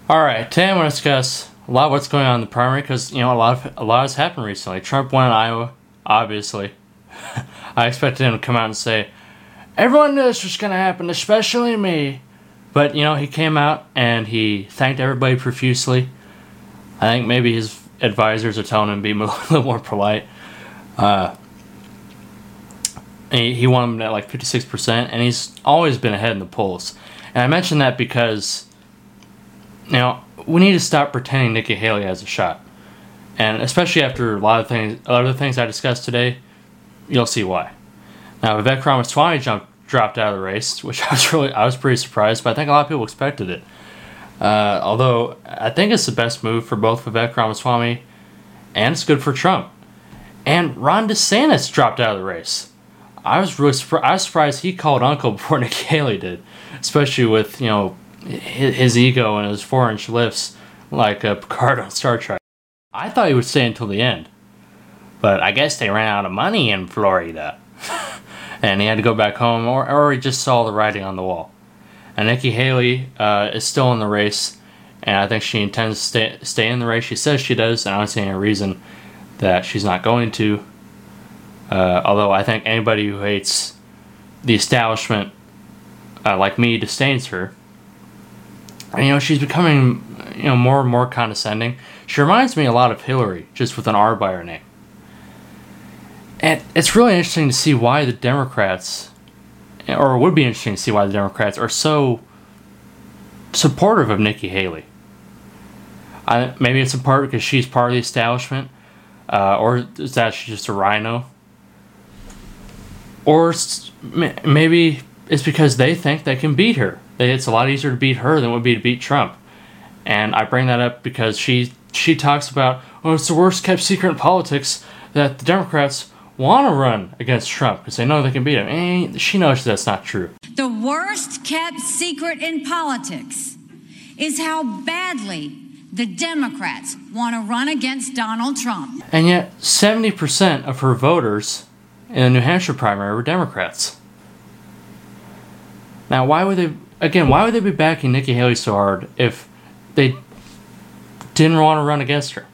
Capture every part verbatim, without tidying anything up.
All right, today I'm going to discuss a lot of what's going on in the primary because you know a lot of a lot has happened recently. Trump won in Iowa, obviously. I expected him to come out and say, "Everyone knew this was going to happen, especially me." But you know, he came out and he thanked everybody profusely. I think maybe his advisors are telling him to be a little more polite. Uh, he, he won at like fifty-six percent, and he's always been ahead in the polls. And I mention that because, you know, we need to stop pretending Nikki Haley has a shot. And especially after a lot of things, a lot of the things I discussed today, you'll see why. Now, Vivek Ramaswamy jumped, dropped out of the race, which I was really, I was pretty surprised, but I think a lot of people expected it. Uh, although, I think it's the best move for both Vivek Ramaswamy and it's good for Trump. And Ron DeSantis dropped out of the race. I was really surprised. I was surprised he called uncle before Nikki Haley did, especially with, you know, his, his ego and his four-inch lifts like uh, Picard on Star Trek. I thought he would stay until the end, but I guess they ran out of money in Florida, and he had to go back home, or, or he just saw the writing on the wall. And Nikki Haley uh, is still in the race, and I think she intends to stay, stay in the race. She says she does, and I don't see any reason that she's not going to. Uh, although I think anybody who hates the establishment, uh, like me, disdains her. And, you know, she's becoming, you know, more and more condescending. She reminds me a lot of Hillary, just with an R by her name. And it's really interesting to see why the Democrats, or it would be interesting to see why the Democrats are so supportive of Nikki Haley. I, maybe it's in part because she's part of the establishment, uh, or is that she's just a rhino? Or maybe it's because they think they can beat her. It's a lot easier to beat her than it would be to beat Trump. And I bring that up because she she talks about, oh, it's the worst kept secret in politics that the Democrats want to run against Trump because they know they can beat him. And she knows that's not true. The worst kept secret in politics is how badly the Democrats want to run against Donald Trump. And yet seventy percent of her voters in the New Hampshire primary were Democrats. Now, why would they, again, why would they be backing Nikki Haley so hard if they didn't want to run against her?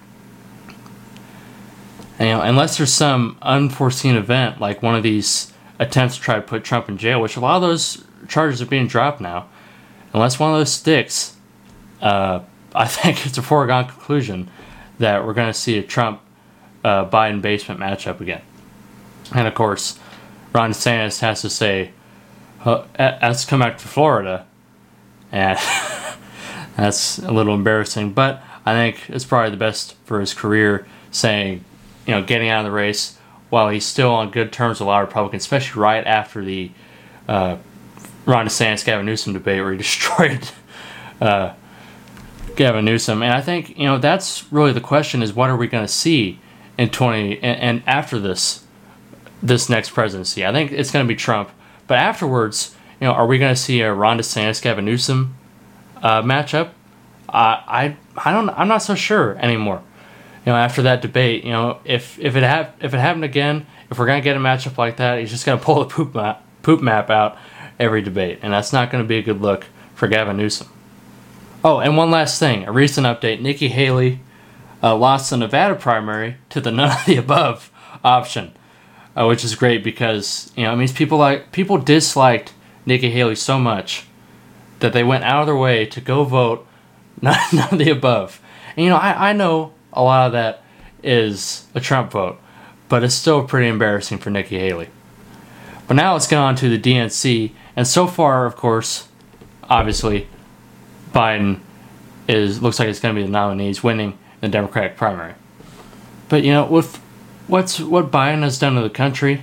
And, you know, unless there's some unforeseen event, like one of these attempts to try to put Trump in jail, which a lot of those charges are being dropped now, unless one of those sticks, uh, I think it's a foregone conclusion that we're going to see a Trump-Biden uh, basement matchup again. And of course, Ron DeSantis has to say, uh, has to come back to Florida, and that's a little embarrassing. But I think it's probably the best for his career, saying, you know, getting out of the race while he's still on good terms with a lot of Republicans, especially right after the uh, Ron DeSantis Gavin Newsom debate where he destroyed uh, Gavin Newsom. And I think, you know, that's really the question: is what are we going to see in twenty and, and after this? this next presidency. I think it's going to be Trump. But afterwards, you know, are we going to see a Ron DeSantis, Gavin Newsom uh, matchup? Uh, I I don't. I'm not so sure anymore. You know, after that debate, you know, if if it ha- if it happened again, if we're going to get a matchup like that, he's just going to pull the poop map poop map out every debate, and that's not going to be a good look for Gavin Newsom. Oh, and one last thing, a recent update: Nikki Haley uh, lost the Nevada primary to the none of the above option. Uh, which is great because, you know, it means people like people disliked Nikki Haley so much that they went out of their way to go vote none, none of the above. And, you know, I, I know a lot of that is a Trump vote, but it's still pretty embarrassing for Nikki Haley. But now let's get on to the D N C. And so far, of course, obviously, Biden is looks like it's going to be the nominees winning in the Democratic primary. But, you know, with What's what Biden has done to the country,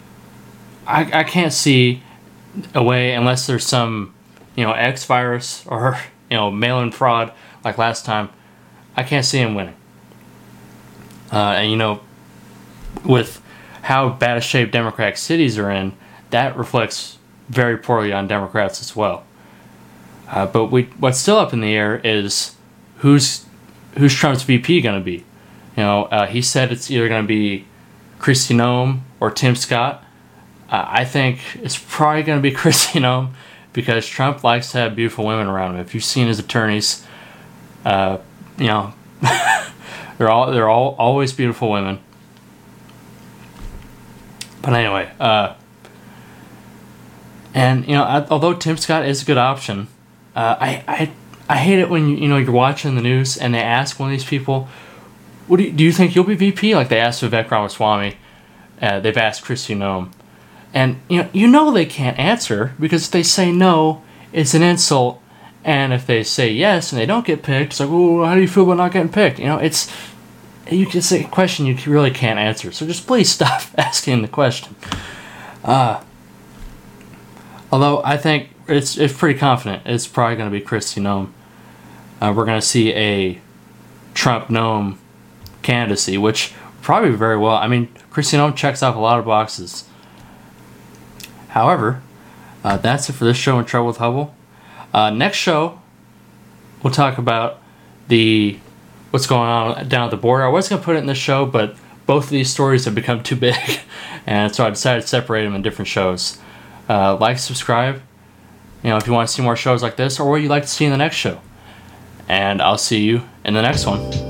I, I can't see a way, unless there's some, you know, X virus or, you know, mail-in fraud like last time, I can't see him winning. Uh, and, you know, with how bad a shape Democratic cities are in, that reflects very poorly on Democrats as well. Uh, but we, what's still up in the air is who's who's Trump's V P going to be. You know, uh, he said it's either going to be Kristi Noem or Tim Scott. Uh, I think it's probably going to be Kristi Noem because Trump likes to have beautiful women around him. If you've seen his attorneys, Uh, you know, they're all they're all always beautiful women. But anyway, uh, and you know, I, although Tim Scott is a good option, uh, I I I hate it when you you know you're watching the news and they ask one of these people, "What do you, do you think you'll be V P?" Like they asked Vivek Ramaswamy, uh, they've asked Kristi Noem, and you know you know they can't answer because if they say no, it's an insult, and if they say yes and they don't get picked, it's like, "Oh, how do you feel about not getting picked?" You know, it's you it's a question you really can't answer. So just please stop asking the question. Uh, although I think it's it's pretty confident it's probably going to be Kristi Noem. Uh, we're going to see a Trump Noem candidacy, which probably very well. I mean, Kristi Noem checks off a lot of boxes. However, uh, that's it for this show in Trouble with Hubble. Uh, next show, we'll talk about the what's going on down at the border. I was going to put it in this show, but both of these stories have become too big, and so I decided to separate them in different shows. Uh, like, subscribe, you know, if you want to see more shows like this, or what you'd like to see in the next show. And I'll see you in the next one.